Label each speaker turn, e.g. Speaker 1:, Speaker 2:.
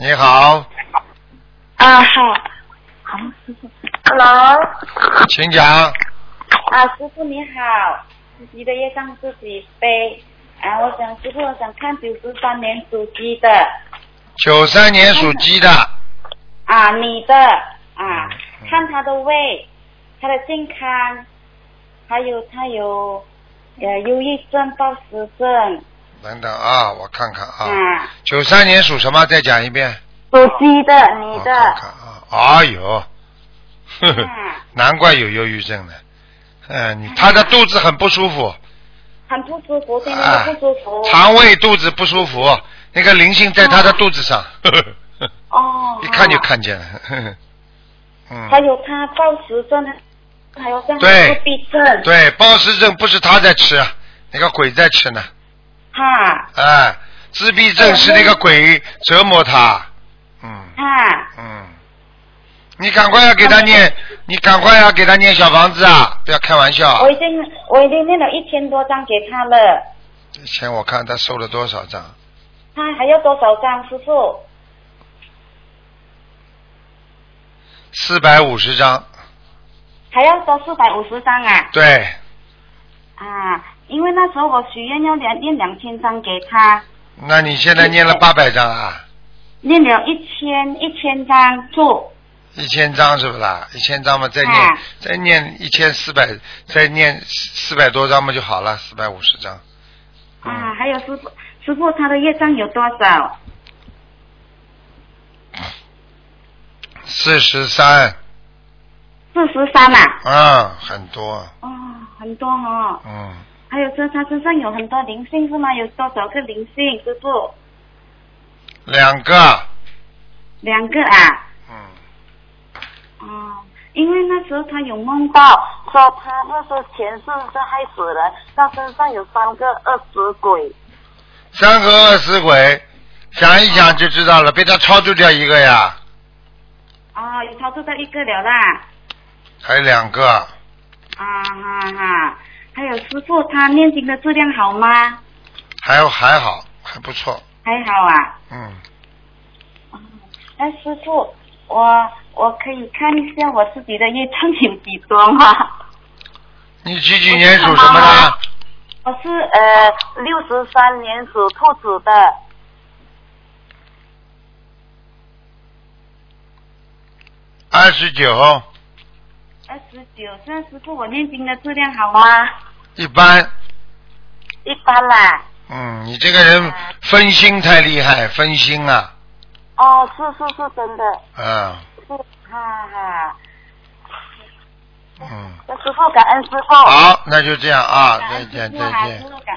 Speaker 1: 你好。
Speaker 2: 啊，好，好，师傅。Hello。
Speaker 1: 请讲。
Speaker 2: 师傅你好，自己的业障自己背。我想师傅，我想看93年属鸡的。
Speaker 1: 93年属鸡的。
Speaker 2: 女的看他的胃，他的健康，还有他有忧郁症、暴食症。
Speaker 1: 等等啊，我看看啊。93年属什么？再讲一遍。
Speaker 2: 属鸡的，女的。
Speaker 1: 我看看啊，哎呦，呵呵，难怪有忧郁症的。他的肚子很不舒服。
Speaker 2: 很不舒服，现在不舒服。
Speaker 1: 肠胃肚子不舒服，那个灵性在他的肚子上。呵呵
Speaker 2: 哦。
Speaker 1: 一看就看见了。呵呵
Speaker 2: 还有他暴食症，还有像自闭症。
Speaker 1: 对，暴食症不是他在吃，那个鬼在吃呢。自闭症是那个鬼折磨他。你赶快要给他念，你赶快要给他念小房子啊！不要开玩笑。
Speaker 2: 我已经念了1000多张给他了。
Speaker 1: 以前我看他收了多少张？
Speaker 2: 他还要多少张，师傅
Speaker 1: ？450张。
Speaker 2: 还要多450张啊？
Speaker 1: 对。
Speaker 2: 因为那时候我许愿要念2000张给他。
Speaker 1: 那你现在念了800张啊？
Speaker 2: 念了1000张做。
Speaker 1: 1000张是不是啦？1000张嘛，再念1400，再念400多张嘛就好了，450张。
Speaker 2: 还有师傅他的业障有多少
Speaker 1: ？43。
Speaker 2: 43啊？
Speaker 1: 很多。
Speaker 2: 很多哦。还有他身上有很多灵性是吗？有多少个灵性，师傅？2个。2个啊？因为那时候他有梦到说他那时候前世是害死人，他身上有3个饿死鬼。
Speaker 1: 3个饿死鬼，想一想就知道了，被他超度掉1个呀。
Speaker 2: 有超度掉1个了啦。
Speaker 1: 还有2个。
Speaker 2: 还有师傅他念经的质量好吗？
Speaker 1: 还好，还不错。
Speaker 2: 还好啊。师傅，我可以看一下我自己的业障有几多吗？
Speaker 1: 你几年属什么的？
Speaker 2: 我是63年属兔子的。
Speaker 1: 29。
Speaker 2: 现在师傅我念经的质量好吗？
Speaker 1: 一般
Speaker 2: 啦。
Speaker 1: 你这个人分心太厉害，分心啊。
Speaker 2: 是真的。那师傅感恩师傅。
Speaker 1: 好，那就这样啊，再见。
Speaker 2: 师傅感